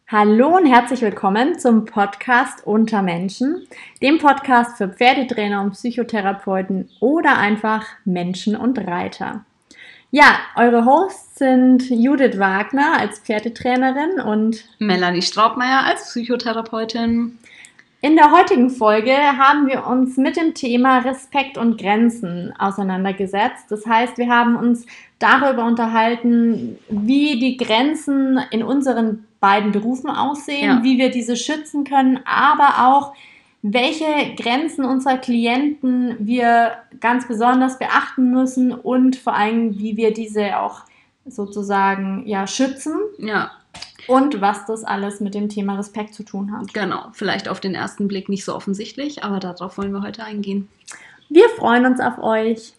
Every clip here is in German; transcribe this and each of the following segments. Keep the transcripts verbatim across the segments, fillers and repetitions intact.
Hallo und herzlich willkommen zum Podcast Unter Menschen, dem Podcast für Pferdetrainer und Psychotherapeuten oder einfach Menschen und Reiter. Ja, eure Hosts sind Judith Wagner als Pferdetrainerin und Melanie Straubmeier als Psychotherapeutin. In der heutigen Folge haben wir uns mit dem Thema Respekt und Grenzen auseinandergesetzt. Das heißt, wir haben uns darüber unterhalten, wie die Grenzen in unseren beiden Berufen aussehen, ja. wie wir diese schützen können, aber auch, welche Grenzen unserer Klienten wir ganz besonders beachten müssen und vor allem, wie wir diese auch sozusagen ja, schützen. Ja. Und was das alles mit dem Thema Respekt zu tun hat. Genau, vielleicht auf den ersten Blick nicht so offensichtlich, aber darauf wollen wir heute eingehen. Wir freuen uns auf euch.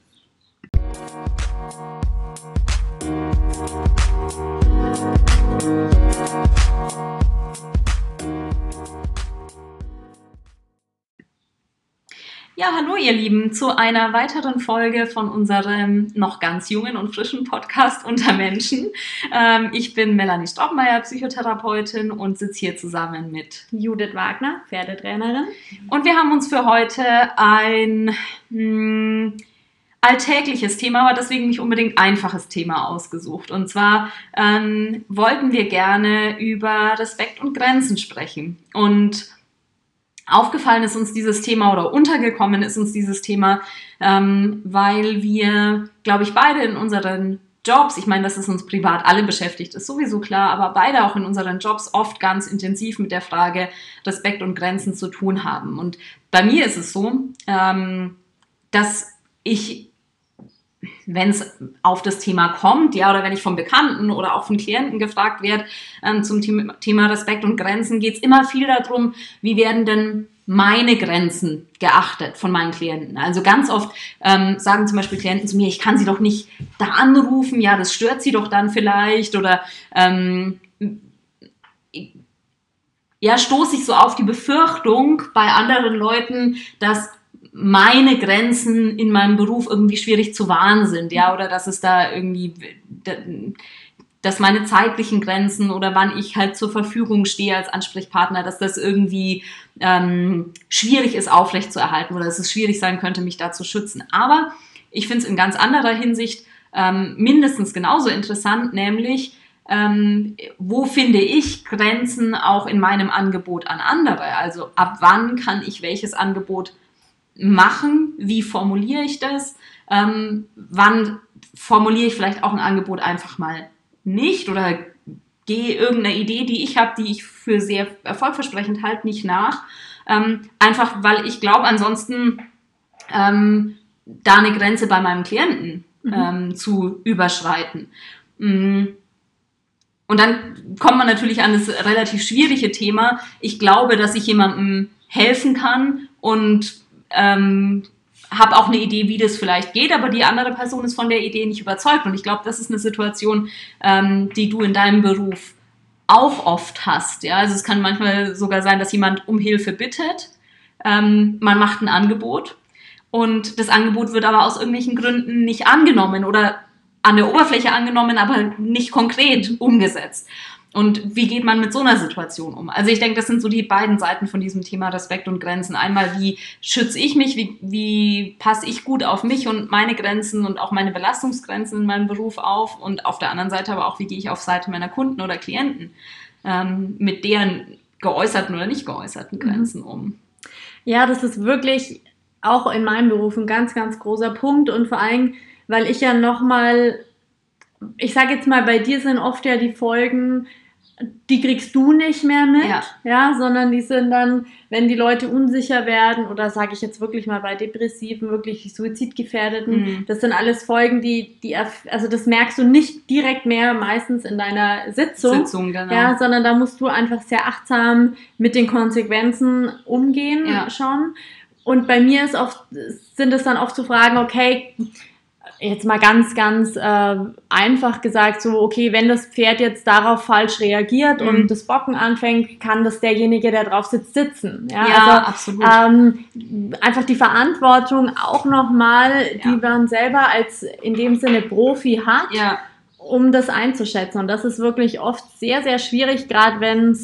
Ja, hallo ihr Lieben, zu einer weiteren Folge von unserem noch ganz jungen und frischen Podcast Unter Menschen. Ähm, ich bin Melanie Straubmeier, Psychotherapeutin und sitze hier zusammen mit Judith Wagner, Pferdetrainerin. Und wir haben uns für heute ein mh, alltägliches Thema, aber deswegen nicht unbedingt einfaches Thema ausgesucht. Und zwar ähm, wollten wir gerne über Respekt und Grenzen sprechen. Und aufgefallen ist uns dieses Thema oder untergekommen ist uns dieses Thema, ähm, weil wir, glaube ich, beide in unseren Jobs, ich meine, dass es uns privat alle beschäftigt, ist sowieso klar, aber beide auch in unseren Jobs oft ganz intensiv mit der Frage Respekt und Grenzen zu tun haben. Und bei mir ist es so, ähm, dass ich, wenn es auf das Thema kommt, ja, oder wenn ich von Bekannten oder auch von Klienten gefragt werde ähm, zum Thema Respekt und Grenzen, geht es immer viel darum, wie werden denn meine Grenzen geachtet von meinen Klienten. Also ganz oft ähm, sagen zum Beispiel Klienten zu mir, ich kann sie doch nicht da anrufen, ja, das stört sie doch dann vielleicht, oder ähm, ja, stoße ich so auf die Befürchtung bei anderen Leuten, dass meine Grenzen in meinem Beruf irgendwie schwierig zu wahren sind, ja, oder dass es da irgendwie, dass meine zeitlichen Grenzen oder wann ich halt zur Verfügung stehe als Ansprechpartner, dass das irgendwie ähm, schwierig ist, aufrechtzuerhalten oder dass es schwierig sein könnte, mich da zu schützen. Aber ich finde es in ganz anderer Hinsicht ähm, mindestens genauso interessant, nämlich ähm, wo finde ich Grenzen auch in meinem Angebot an andere? Also ab wann kann ich welches Angebot machen, wie formuliere ich das, ähm, wann formuliere ich vielleicht auch ein Angebot einfach mal nicht oder gehe irgendeiner Idee, die ich habe, die ich für sehr erfolgversprechend halte, nicht nach, ähm, einfach weil ich glaube, ansonsten ähm, da eine Grenze bei meinem Klienten mhm. ähm, zu überschreiten. Und dann kommt man natürlich an das relativ schwierige Thema. Ich glaube, dass ich jemandem helfen kann und Ähm, habe auch eine Idee, wie das vielleicht geht, aber die andere Person ist von der Idee nicht überzeugt. Und ich glaube, das ist eine Situation, ähm, die du in deinem Beruf auch oft hast. Ja? Also es kann manchmal sogar sein, dass jemand um Hilfe bittet. Ähm, man macht ein Angebot und das Angebot wird aber aus irgendwelchen Gründen nicht angenommen oder an der Oberfläche angenommen, aber nicht konkret umgesetzt. Und wie geht man mit so einer Situation um? Also ich denke, das sind so die beiden Seiten von diesem Thema Respekt und Grenzen. Einmal, wie schütze ich mich, wie, wie passe ich gut auf mich und meine Grenzen und auch meine Belastungsgrenzen in meinem Beruf auf, und auf der anderen Seite aber auch, wie gehe ich auf Seite meiner Kunden oder Klienten ähm, mit deren geäußerten oder nicht geäußerten Grenzen um. Ja, das ist wirklich auch in meinem Beruf ein ganz, ganz großer Punkt, und vor allem, weil ich ja nochmal, ich sage jetzt mal, bei dir sind oft ja die Folgen, die kriegst du nicht mehr mit, ja. ja, sondern die sind dann, wenn die Leute unsicher werden, oder sage ich jetzt wirklich mal bei Depressiven, wirklich Suizidgefährdeten, mhm. das sind alles Folgen, die, die, also das merkst du nicht direkt mehr meistens in deiner Sitzung, Sitzung genau. ja, sondern da musst du einfach sehr achtsam mit den Konsequenzen umgehen ja. schon. Und bei mir ist oft, sind es dann oft zu fragen, okay, jetzt mal ganz, ganz äh, einfach gesagt, so, okay, wenn das Pferd jetzt darauf falsch reagiert mhm. und das Bocken anfängt, kann das derjenige, der drauf sitzt, sitzen. Ja, ja also, absolut. Ähm, einfach die Verantwortung auch nochmal, ja. die man selber als in dem Sinne Profi hat, ja. um das einzuschätzen. Und das ist wirklich oft sehr, sehr schwierig, gerade wenn es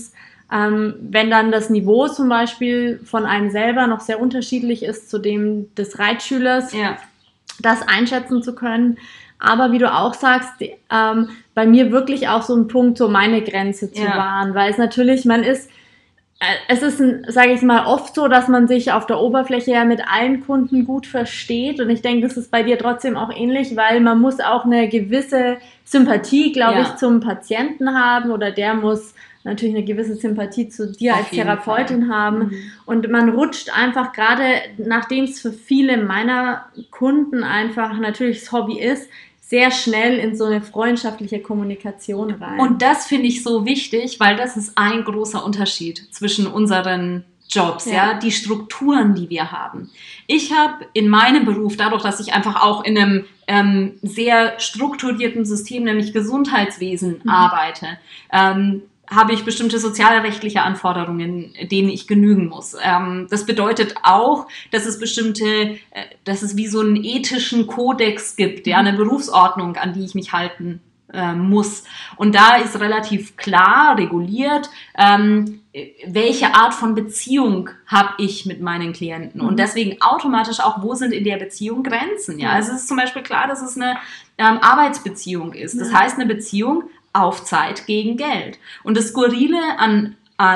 ähm, wenn dann das Niveau zum Beispiel von einem selber noch sehr unterschiedlich ist zu dem des Reitschülers, ja. das einschätzen zu können. Aber wie du auch sagst, ähm, bei mir wirklich auch so ein Punkt, so meine Grenze zu Ja. wahren, weil es natürlich, man ist, äh, es ist, sage ich mal, oft so, dass man sich auf der Oberfläche ja mit allen Kunden gut versteht und ich denke, das ist bei dir trotzdem auch ähnlich, weil man muss auch eine gewisse Sympathie, glaube Ja. ich, zum Patienten haben oder der muss natürlich eine gewisse Sympathie zu dir Auf als jeden Therapeutin Fall. haben Mhm. und man rutscht einfach gerade, nachdem es für viele meiner Kunden einfach natürlich das Hobby ist, sehr schnell in so eine freundschaftliche Kommunikation rein. Und das finde ich so wichtig, weil das ist ein großer Unterschied zwischen unseren Jobs, ja, Ja. die Strukturen, die wir haben. Ich habe in meinem Beruf, dadurch, dass ich einfach auch in einem ähm, sehr strukturierten System, nämlich Gesundheitswesen, Mhm. arbeite, ähm, habe ich bestimmte sozialrechtliche Anforderungen, denen ich genügen muss. Ähm, das bedeutet auch, dass es bestimmte, äh, dass es wie so einen ethischen Kodex gibt, ja, eine Berufsordnung, an die ich mich halten äh, muss. Und da ist relativ klar reguliert, ähm, welche Art von Beziehung habe ich mit meinen Klienten. Und deswegen automatisch auch, wo sind in der Beziehung Grenzen. Ja? Also es ist zum Beispiel klar, dass es eine ähm, Arbeitsbeziehung ist. Das heißt, eine Beziehung auf Zeit gegen Geld. Und das Skurrile an,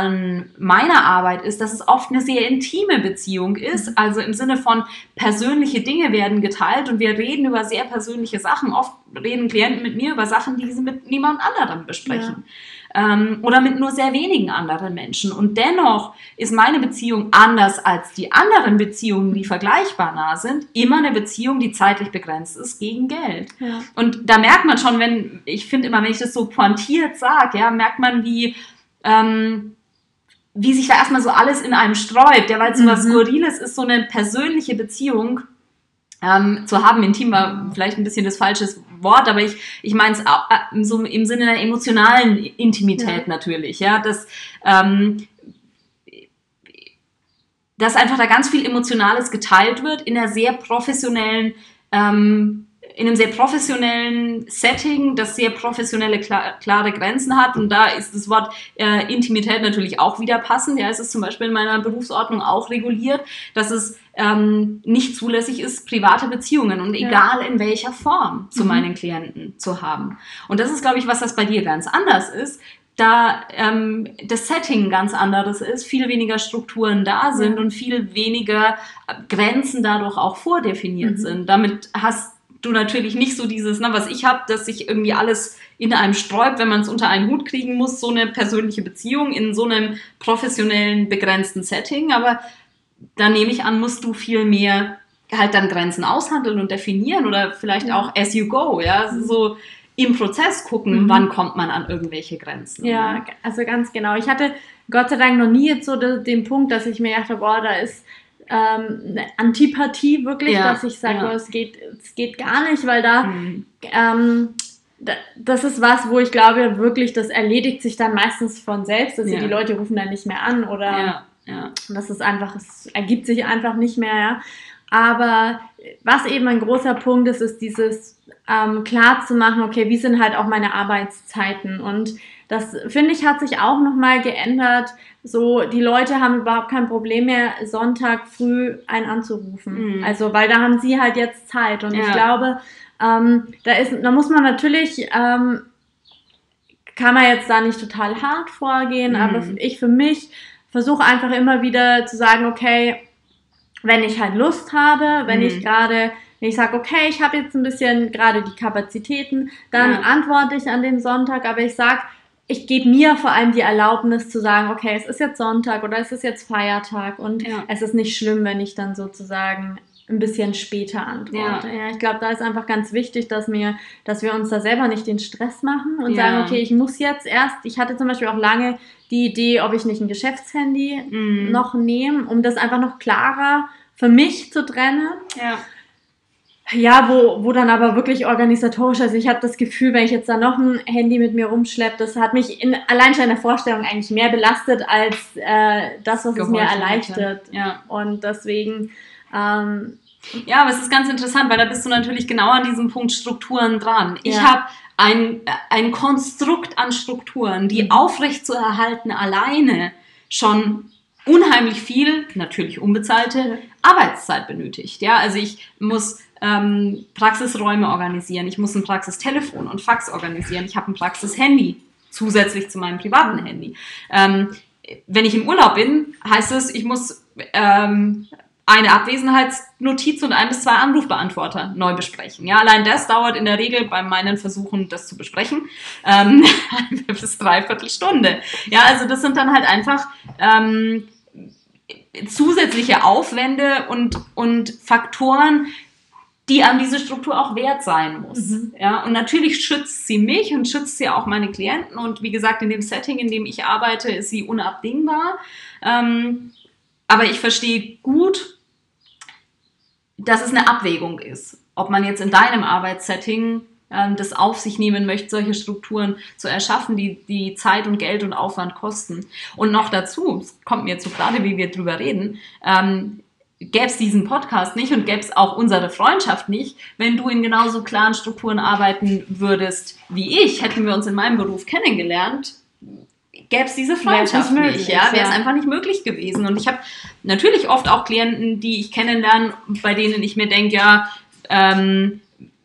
an meiner Arbeit ist, dass es oft eine sehr intime Beziehung ist, also im Sinne von persönliche Dinge werden geteilt und wir reden über sehr persönliche Sachen. Oft reden Klienten mit mir über Sachen, die sie mit niemand anderem besprechen. Ja. Ähm, oder mit nur sehr wenigen anderen Menschen. Und dennoch ist meine Beziehung anders als die anderen Beziehungen, die vergleichbar nah sind, immer eine Beziehung, die zeitlich begrenzt ist, gegen Geld. Ja. Und da merkt man schon, wenn, ich finde immer, wenn ich das so pointiert sage, ja, merkt man, wie, ähm, wie sich da erstmal so alles in einem sträubt, ja, weil es so was Skurriles ist, so eine persönliche Beziehung ähm, zu haben. Intim war vielleicht ein bisschen das falsche Wort, aber ich, ich meine es äh, so im Sinne einer emotionalen Intimität ja. natürlich, ja, dass, ähm, dass einfach da ganz viel Emotionales geteilt wird in einer sehr professionellen ähm, in einem sehr professionellen Setting, das sehr professionelle, klar, klare Grenzen hat. Und da ist das Wort äh, Intimität natürlich auch wieder passend. Ja, es ist zum Beispiel in meiner Berufsordnung auch reguliert, dass es ähm, nicht zulässig ist, private Beziehungen und egal ja. in welcher Form zu mhm. meinen Klienten zu haben. Und das ist, glaube ich, was das bei dir ganz anders ist, da ähm, das Setting ganz anderes ist, viel weniger Strukturen da sind ja. und viel weniger Grenzen dadurch auch vordefiniert mhm. sind. Damit hast du natürlich nicht so dieses, na, was ich habe, dass sich irgendwie alles in einem sträubt, wenn man es unter einen Hut kriegen muss, so eine persönliche Beziehung in so einem professionellen, begrenzten Setting. Aber da nehme ich an, musst du viel mehr halt dann Grenzen aushandeln und definieren oder vielleicht ja. auch as you go, ja, also so im Prozess gucken, mhm. wann kommt man an irgendwelche Grenzen. Ja, ja, also ganz genau. Ich hatte Gott sei Dank noch nie jetzt so den, den Punkt, dass ich mir dachte, boah, da ist Ähm, eine Antipathie wirklich, ja, dass ich sage, ja. oh, es geht, es geht gar nicht, weil da, mhm. ähm, da, das ist was, wo ich glaube wirklich, das erledigt sich dann meistens von selbst, also ja. die Leute rufen dann nicht mehr an oder ja. Ja. das ist einfach, es ergibt sich einfach nicht mehr, ja. Aber was eben ein großer Punkt ist, ist dieses ähm, klar zu machen, okay, wie sind halt auch meine Arbeitszeiten und das, finde ich, hat sich auch nochmal geändert. So, die Leute haben überhaupt kein Problem mehr, Sonntag früh einen anzurufen. Mhm. Also, weil da haben sie halt jetzt Zeit. Und ja. ich glaube, ähm, da ist, da muss man natürlich, ähm, kann man jetzt da nicht total hart vorgehen, mhm. aber ich für mich versuche einfach immer wieder zu sagen, okay, wenn ich halt Lust habe, wenn mhm. ich gerade, wenn ich sage, okay, ich habe jetzt ein bisschen gerade die Kapazitäten, dann ja. antworte ich an dem Sonntag, aber ich sage, ich gebe mir vor allem die Erlaubnis zu sagen, okay, es ist jetzt Sonntag oder es ist jetzt Feiertag und ja. es ist nicht schlimm, wenn ich dann sozusagen ein bisschen später antworte. Ja. Ja, ich glaube, da ist einfach ganz wichtig, dass wir, dass wir uns da selber nicht den Stress machen und ja. sagen, okay, ich muss jetzt erst, ich hatte zum Beispiel auch lange die Idee, ob ich nicht ein Geschäftshandy mhm. noch nehme, um das einfach noch klarer für mich zu trennen. Ja. Ja, wo, wo dann aber wirklich organisatorisch, also ich habe das Gefühl, wenn ich jetzt da noch ein Handy mit mir rumschleppe, das hat mich in, allein schon in der Vorstellung eigentlich mehr belastet als äh, das, was es mir erleichtert. Ja. Und deswegen... Ähm, ja, aber es ist ganz interessant, weil da bist du natürlich genau an diesem Punkt Strukturen dran. Ich ja. habe ein, ein Konstrukt an Strukturen, die mhm. aufrecht zu erhalten alleine schon unheimlich viel, natürlich unbezahlte, Arbeitszeit benötigt. Ja, also ich muss ähm, Praxisräume organisieren, ich muss ein Praxistelefon und Fax organisieren, ich habe ein Praxishandy zusätzlich zu meinem privaten Handy. Ähm, wenn ich im Urlaub bin, heißt es, ich muss ähm, eine Abwesenheitsnotiz und ein bis zwei Anrufbeantworter neu besprechen. Ja, allein das dauert in der Regel bei meinen Versuchen, das zu besprechen, ähm, bis dreiviertel Stunde. Ja, also das sind dann halt einfach ähm, zusätzliche Aufwände und, und Faktoren, die an diese Struktur auch wert sein muss. Mhm. Ja, und natürlich schützt sie mich und schützt sie auch meine Klienten. Und wie gesagt, in dem Setting, in dem ich arbeite, ist sie unabdingbar. Ähm, aber ich verstehe gut, dass es eine Abwägung ist, ob man jetzt in deinem Arbeitssetting ähm, das auf sich nehmen möchte, solche Strukturen zu erschaffen, die, die Zeit und Geld und Aufwand kosten. Und noch dazu, es kommt mir jetzt so gerade, wie wir drüber reden, ähm, gäbe es diesen Podcast nicht und gäbe es auch unsere Freundschaft nicht, wenn du in genauso klaren Strukturen arbeiten würdest wie ich. Hätten wir uns in meinem Beruf kennengelernt, gäbe es diese Freundschaft nicht. Möglich, ja, wäre es ja. einfach nicht möglich gewesen. Und ich habe natürlich oft auch Klienten, die ich kennenlerne, bei denen ich mir denke, ja, ähm,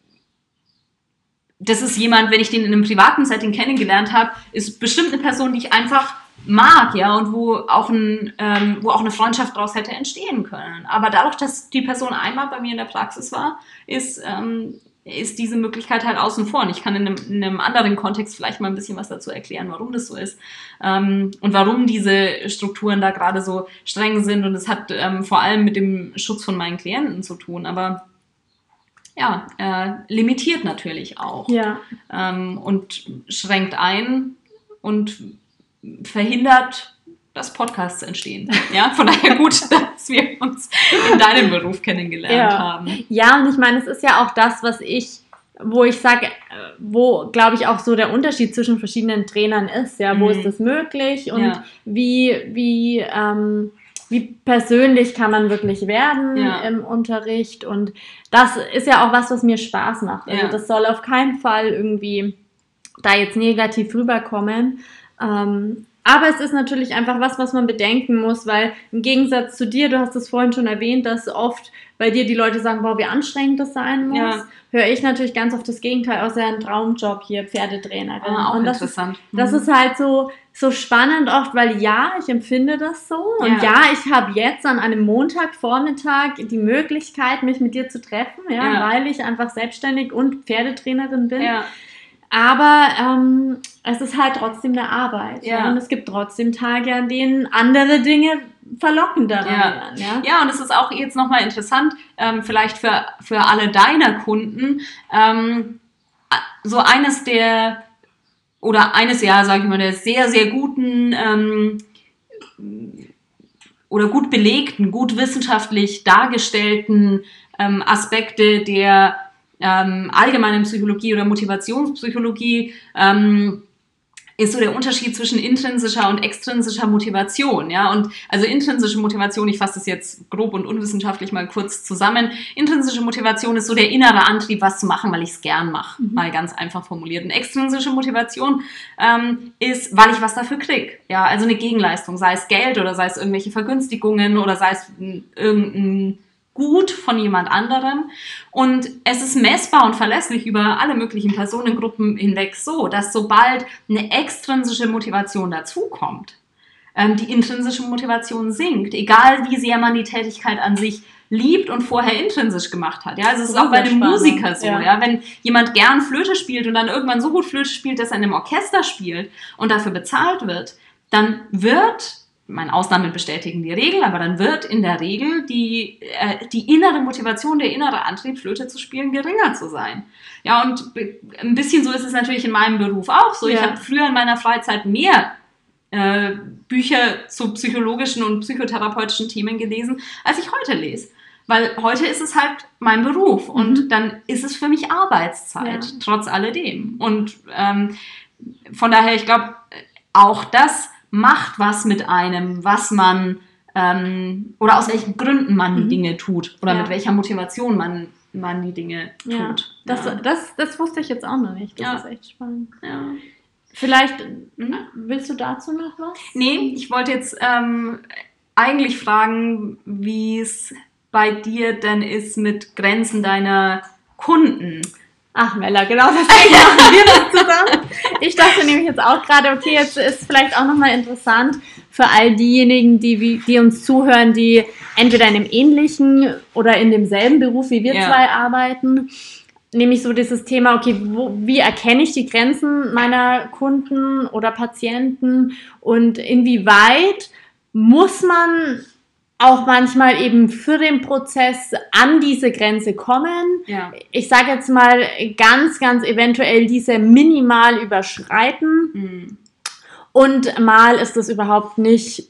das ist jemand, wenn ich den in einem privaten Setting kennengelernt habe, ist bestimmt eine Person, die ich einfach mag, ja, und wo auch, ein, ähm, wo auch eine Freundschaft daraus hätte entstehen können. Aber dadurch, dass die Person einmal bei mir in der Praxis war, ist, ähm, ist diese Möglichkeit halt außen vor. Und ich kann in einem, in einem anderen Kontext vielleicht mal ein bisschen was dazu erklären, warum das so ist ähm, und warum diese Strukturen da gerade so streng sind. Und es hat ähm, vor allem mit dem Schutz von meinen Klienten zu tun. Aber ja, äh, limitiert natürlich auch ja. ähm, und schränkt ein und verhindert, dass Podcasts entstehen. Ja, von daher gut, dass wir uns in deinem Beruf kennengelernt ja. haben. Ja, und ich meine, es ist ja auch das, was ich, wo ich sage, wo, glaube ich, auch so der Unterschied zwischen verschiedenen Trainern ist. Ja, wo mhm. ist das möglich und ja. wie, wie, ähm, wie persönlich kann man wirklich werden ja. im Unterricht. Und das ist ja auch was, was mir Spaß macht. Also ja. das soll auf keinen Fall irgendwie da jetzt negativ rüberkommen. Ähm, aber es ist natürlich einfach was, was man bedenken muss, weil im Gegensatz zu dir, du hast es vorhin schon erwähnt, dass oft bei dir die Leute sagen, boah, wie anstrengend das sein muss, ja. höre ich natürlich ganz oft das Gegenteil, außer ein Traumjob hier, Pferdetrainerin. Ah, auch und das interessant. Ist, das mhm. ist halt so, so spannend oft, weil ja, ich empfinde das so und ja, ja ich habe jetzt an einem Montagvormittag die Möglichkeit, mich mit dir zu treffen, ja, ja. weil ich einfach selbstständig und Pferdetrainerin bin. Ja. Aber ähm, es ist halt trotzdem eine Arbeit. Ja. Ja? Und es gibt trotzdem Tage, an denen andere Dinge verlockender ja. werden. Ja? ja, und es ist auch jetzt nochmal interessant, ähm, vielleicht für, für alle deiner Kunden, ähm, so eines der, oder eines, ja, sage ich mal, der sehr, sehr guten ähm, oder gut belegten, gut wissenschaftlich dargestellten ähm, Aspekte der Ähm, allgemeine Psychologie oder Motivationspsychologie ähm, ist so der Unterschied zwischen intrinsischer und extrinsischer Motivation, ja, und also intrinsische Motivation, ich fasse das jetzt grob und unwissenschaftlich mal kurz zusammen, intrinsische Motivation ist so der innere Antrieb, was zu machen, weil ich es gern mache, mhm. mal ganz einfach formuliert, und extrinsische Motivation ähm, ist, weil ich was dafür kriege, ja, also eine Gegenleistung, sei es Geld oder sei es irgendwelche Vergünstigungen oder sei es irgendein Gut von jemand anderem, und es ist messbar und verlässlich über alle möglichen Personengruppen hinweg so, dass sobald eine extrinsische Motivation dazukommt, ähm, die intrinsische Motivation sinkt, egal wie sehr man die Tätigkeit an sich liebt und vorher intrinsisch gemacht hat. Ja, also es ist auch bei einem Musiker so, ja. ja, wenn jemand gern Flöte spielt und dann irgendwann so gut Flöte spielt, dass er in einem Orchester spielt und dafür bezahlt wird, dann wird, meine Ausnahmen bestätigen die Regel, aber dann wird in der Regel die, äh, die innere Motivation, der innere Antrieb, Flöte zu spielen, geringer zu sein. Ja, und ein bisschen so ist es natürlich in meinem Beruf auch so. Ja. Ich habe früher in meiner Freizeit mehr äh, Bücher zu psychologischen und psychotherapeutischen Themen gelesen, als ich heute lese. Weil heute ist es halt mein Beruf, mhm. und dann ist es für mich Arbeitszeit, ja. trotz alledem. Und ähm, von daher, ich glaube, auch das macht was mit einem, was man ähm, oder aus welchen Gründen man die Dinge tut oder ja. mit welcher Motivation man man die Dinge tut. Ja, das, ja. das, das wusste ich jetzt auch noch nicht. Das ja. ist echt spannend. Ja. Vielleicht, mhm. willst du dazu noch was? Nee, ich wollte jetzt ähm, eigentlich fragen, wie es bei dir denn ist mit Grenzen deiner Kunden. Ach, Mella, genau, deswegen machen wir das zusammen. Ich dachte nämlich jetzt auch gerade, okay, jetzt ist vielleicht auch nochmal interessant für all diejenigen, die, die uns zuhören, die entweder in einem ähnlichen oder in demselben Beruf wie wir ja. zwei arbeiten. Nämlich so dieses Thema, okay, wo, wie erkenne ich die Grenzen meiner Kunden oder Patienten und inwieweit muss man auch manchmal eben für den Prozess an diese Grenze kommen. Ja. Ich sage jetzt mal ganz, ganz eventuell diese minimal überschreiten mhm. und mal ist das überhaupt nicht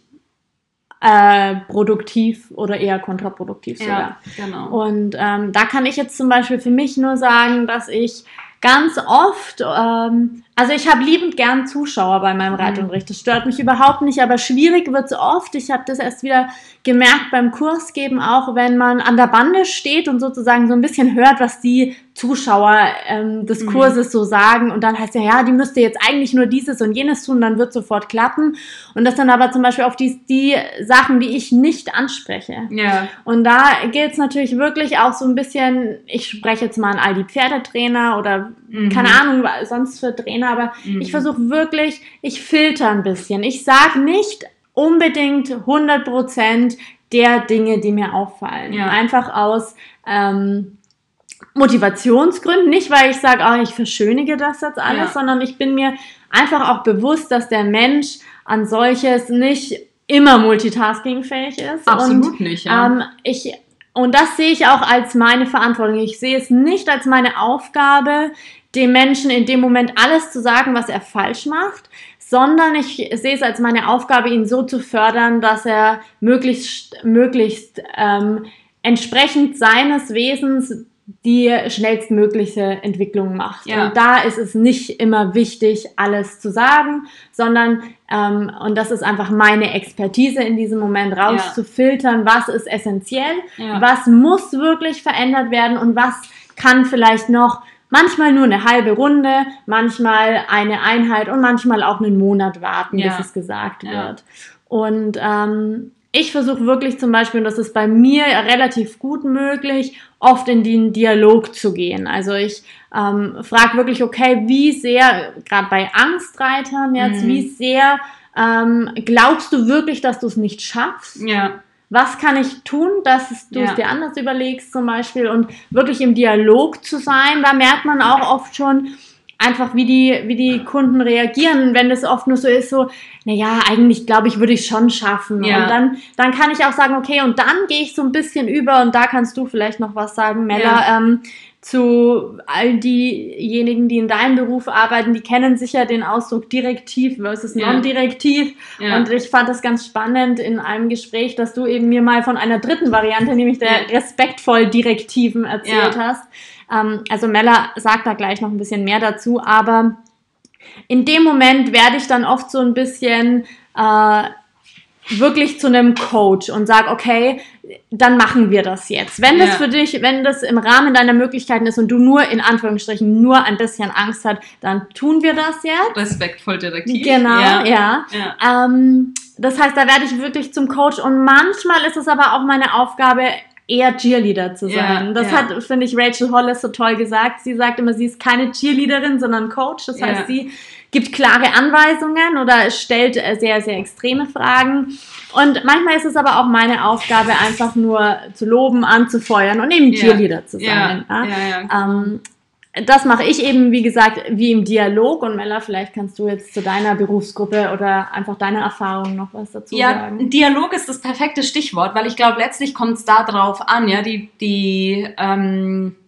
äh, produktiv oder eher kontraproduktiv sogar. Ja, genau. Und ähm, da kann ich jetzt zum Beispiel für mich nur sagen, dass ich ganz oft, ähm, also ich habe liebend gern Zuschauer bei meinem Reitunterricht, das stört mich überhaupt nicht, aber schwierig wird es oft. Ich habe das erst wieder gemerkt beim Kursgeben, auch wenn man an der Bande steht und sozusagen so ein bisschen hört, was die Zuschauer ähm, des Kurses mhm. so sagen und dann heißt ja, ja, die müsste jetzt eigentlich nur dieses und jenes tun, dann wird sofort klappen und das dann aber zum Beispiel auf die, die Sachen, die ich nicht anspreche. Ja. Und da gilt es natürlich wirklich auch so ein bisschen, ich spreche jetzt mal an all die Pferdetrainer oder mhm. keine Ahnung, sonst für Trainer, aber mhm. ich versuche wirklich, ich filter ein bisschen. Ich sage nicht unbedingt hundert Prozent der Dinge, die mir auffallen. Ja. Einfach aus ähm, Motivationsgründen, nicht weil ich sage, oh, ich verschönige das jetzt alles, ja. sondern ich bin mir einfach auch bewusst, dass der Mensch an solches nicht immer multitaskingfähig ist. Absolut und, nicht, ja. Ähm, ich, und das sehe ich auch als meine Verantwortung. Ich sehe es nicht als meine Aufgabe, dem Menschen in dem Moment alles zu sagen, was er falsch macht, sondern ich sehe es als meine Aufgabe, ihn so zu fördern, dass er möglichst, möglichst ähm, entsprechend seines Wesens die schnellstmögliche Entwicklung macht. Ja. Und da ist es nicht immer wichtig, alles zu sagen, sondern, ähm, und das ist einfach meine Expertise in diesem Moment, rauszufiltern, was ist essentiell, ja. was muss wirklich verändert werden und was kann vielleicht noch manchmal nur eine halbe Runde, manchmal eine Einheit und manchmal auch einen Monat warten, ja. bis es gesagt ja. wird. Und ähm, ich versuche wirklich zum Beispiel, und das ist bei mir relativ gut möglich, oft in den Dialog zu gehen. Also ich ähm, frage wirklich, okay, wie sehr, gerade bei Angstreitern jetzt, mhm. wie sehr ähm, glaubst du wirklich, dass du es nicht schaffst? Ja. Was kann ich tun, dass du ja. es dir anders überlegst zum Beispiel und wirklich im Dialog zu sein, da merkt man auch oft schon einfach, wie die, wie die Kunden reagieren, wenn das oft nur so ist, so, naja, eigentlich glaube ich, würde ich schon schaffen. Ja. Und dann, dann kann ich auch sagen, okay, und dann gehe ich so ein bisschen über und da kannst du vielleicht noch was sagen, Mella, ja. ähm, zu all diejenigen, die in deinem Beruf arbeiten, die kennen sicher den Ausdruck direktiv versus ja. non-direktiv. Ja. Und ich fand das ganz spannend in einem Gespräch, dass du eben mir mal von einer dritten Variante, nämlich der ja. respektvoll Direktiven erzählt ja. hast. Ähm, also Mella sagt da gleich noch ein bisschen mehr dazu, aber in dem Moment werde ich dann oft so ein bisschen äh, wirklich zu einem Coach und sage, okay, dann machen wir das jetzt. Wenn das ja. für dich, wenn das im Rahmen deiner Möglichkeiten ist und du nur in Anführungsstrichen nur ein bisschen Angst hast, dann tun wir das jetzt. Respektvoll direktiv. Genau, ja. ja. ja. Ähm, das heißt, da werde ich wirklich zum Coach und manchmal ist es aber auch meine Aufgabe, eher Cheerleader zu sein. Ja, das ja. hat, finde ich, Rachel Hollis so toll gesagt. Sie sagt immer, sie ist keine Cheerleaderin, sondern Coach. Das heißt, ja. sie gibt klare Anweisungen oder stellt sehr, sehr extreme Fragen. Und manchmal ist es aber auch meine Aufgabe, einfach nur zu loben, anzufeuern und eben Cheerleader ja. zu sein. Ja. Ja? Ja, ja. Ähm, das mache ich eben, wie gesagt, wie im Dialog. Und Mella, vielleicht kannst du jetzt zu deiner Berufsgruppe oder einfach deiner Erfahrung noch was dazu ja, sagen. Ja, Dialog ist das perfekte Stichwort, weil ich glaube, letztlich kommt es da drauf an, ja, die, die, ähm,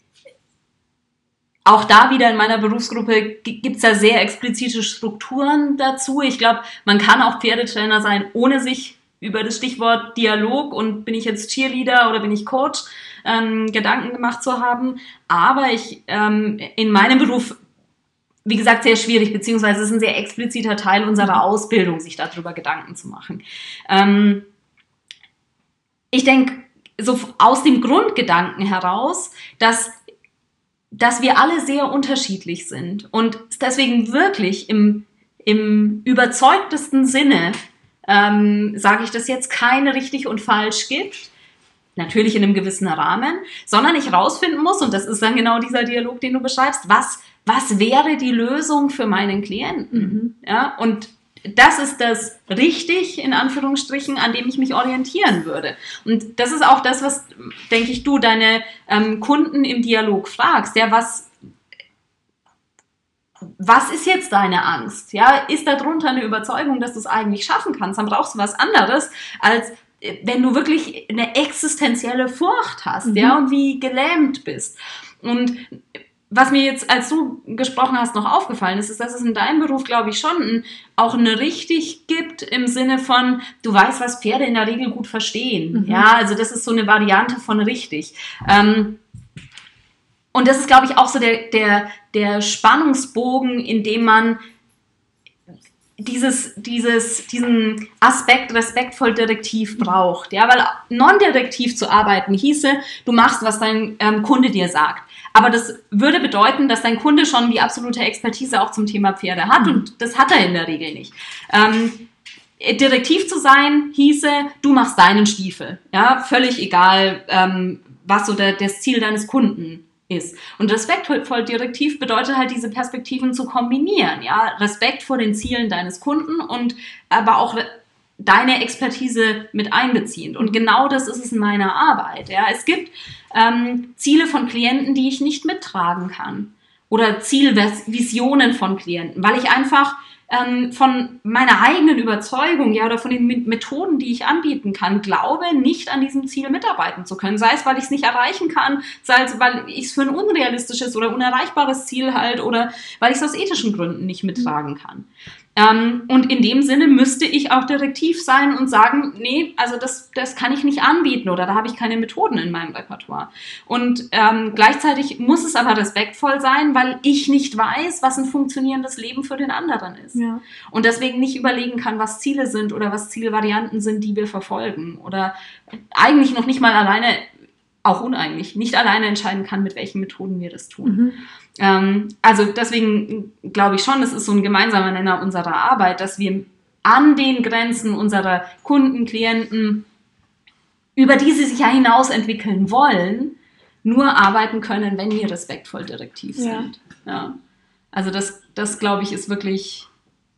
auch da wieder in meiner Berufsgruppe gibt es ja sehr explizite Strukturen dazu. Ich glaube, man kann auch Pferdetrainer sein, ohne sich über das Stichwort Dialog und bin ich jetzt Cheerleader oder bin ich Coach, ähm, Gedanken gemacht zu haben. Aber ich ähm, in meinem Beruf, wie gesagt, sehr schwierig, beziehungsweise es ist ein sehr expliziter Teil unserer Ausbildung, sich darüber Gedanken zu machen. Ähm, ich denke, so aus dem Grundgedanken heraus, dass, dass wir alle sehr unterschiedlich sind und es deswegen wirklich im, im überzeugtesten Sinne, ähm, sage ich das jetzt, keine richtig und falsch gibt, natürlich in einem gewissen Rahmen, sondern ich rausfinden muss, und das ist dann genau dieser Dialog, den du beschreibst, was, was wäre die Lösung für meinen Klienten? Mhm. Ja, und das ist das richtig, in Anführungsstrichen, an dem ich mich orientieren würde. Und das ist auch das, was, denke ich, du deine ähm, Kunden im Dialog fragst. Ja, was, was ist jetzt deine Angst? Ja, ist darunter eine Überzeugung, dass du es eigentlich schaffen kannst? Dann brauchst du was anderes, als wenn du wirklich eine existenzielle Furcht hast, mhm. ja, und wie gelähmt bist. Und was mir jetzt, als du gesprochen hast, noch aufgefallen ist, ist, dass es in deinem Beruf, glaube ich, schon auch eine richtig gibt im Sinne von, du weißt, was Pferde in der Regel gut verstehen. Mhm. Ja, also das ist so eine Variante von richtig. Ähm, und das ist, glaube ich, auch so der, der, der Spannungsbogen, in dem man dieses, dieses, diesen Aspekt respektvoll direktiv braucht. Ja, weil non-direktiv zu arbeiten hieße, du machst, was dein ähm, Kunde dir sagt. Aber das würde bedeuten, dass dein Kunde schon die absolute Expertise auch zum Thema Pferde hat, und das hat er in der Regel nicht. Ähm, direktiv zu sein hieße, du machst deinen Stiefel. Ja, völlig egal, ähm, was so der, das Ziel deines Kunden ist. Und respektvoll direktiv bedeutet halt, diese Perspektiven zu kombinieren. Ja, Respekt vor den Zielen deines Kunden und aber auch deine Expertise mit einbeziehend. Und genau das ist es in meiner Arbeit. Ja, es gibt ähm, Ziele von Klienten, die ich nicht mittragen kann. Oder Zielvisionen von Klienten, weil ich einfach ähm, von meiner eigenen Überzeugung, ja, oder von den Methoden, die ich anbieten kann, glaube, nicht an diesem Ziel mitarbeiten zu können. Sei es, weil ich es nicht erreichen kann, sei es, weil ich es für ein unrealistisches oder unerreichbares Ziel halte, oder weil ich es aus ethischen Gründen nicht mittragen kann. Ähm, und in dem Sinne müsste ich auch direktiv sein und sagen, nee, also das, das kann ich nicht anbieten, oder da habe ich keine Methoden in meinem Repertoire. Und ähm, gleichzeitig muss es aber respektvoll sein, weil ich nicht weiß, was ein funktionierendes Leben für den anderen ist. Ja. Und deswegen nicht überlegen kann, was Ziele sind oder was Zielvarianten sind, die wir verfolgen. Oder eigentlich noch nicht mal alleine, auch uneigentlich, nicht alleine entscheiden kann, mit welchen Methoden wir das tun. Mhm. Ähm, also deswegen glaube ich schon, das ist so ein gemeinsamer Nenner unserer Arbeit, dass wir an den Grenzen unserer Kunden, Klienten, über die sie sich ja hinaus entwickeln wollen, nur arbeiten können, wenn wir respektvoll direktiv sind. Ja. Ja. Also das, das glaube ich, ist wirklich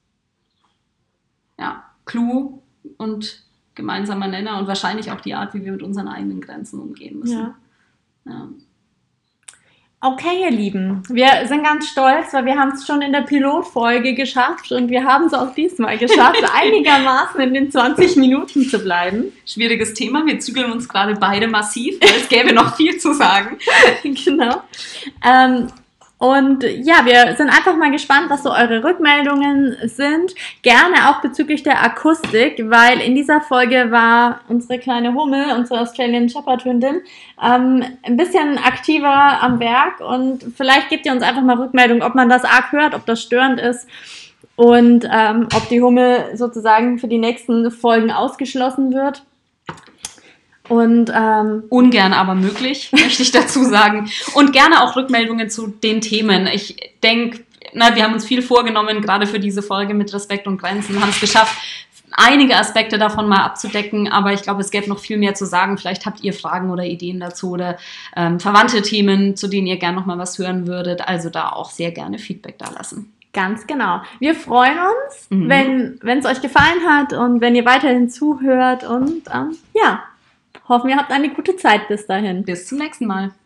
ja, Clou und gemeinsamer Nenner und wahrscheinlich auch die Art, wie wir mit unseren eigenen Grenzen umgehen müssen. Ja. Ja. Okay, ihr Lieben, wir sind ganz stolz, weil wir haben es schon in der Pilotfolge geschafft und wir haben es auch diesmal geschafft, einigermaßen in den zwanzig Minuten zu bleiben. Schwieriges Thema, wir zügeln uns gerade beide massiv, weil es gäbe noch viel zu sagen. Genau. Ähm, Und ja, wir sind einfach mal gespannt, was so eure Rückmeldungen sind. Gerne auch bezüglich der Akustik, weil in dieser Folge war unsere kleine Hummel, unsere Australian Shepherd Hündin, ähm, ein bisschen aktiver am Werk. Und vielleicht gebt ihr uns einfach mal Rückmeldung, ob man das arg hört, ob das störend ist und ähm, ob die Hummel sozusagen für die nächsten Folgen ausgeschlossen wird. Und ähm, ungern, aber möglich, möchte ich dazu sagen. Und gerne auch Rückmeldungen zu den Themen. Ich denke, na, wir haben uns viel vorgenommen, gerade für diese Folge mit Respekt und Grenzen, haben es geschafft, einige Aspekte davon mal abzudecken, aber ich glaube, es gäbe noch viel mehr zu sagen. Vielleicht habt ihr Fragen oder Ideen dazu oder ähm, verwandte Themen, zu denen ihr gerne noch mal was hören würdet. Also da auch sehr gerne Feedback da lassen. Ganz genau. Wir freuen uns, mhm. wenn wenn es euch gefallen hat und wenn ihr weiterhin zuhört und ähm, ja, hoffen, ihr habt eine gute Zeit bis dahin. Bis zum nächsten Mal.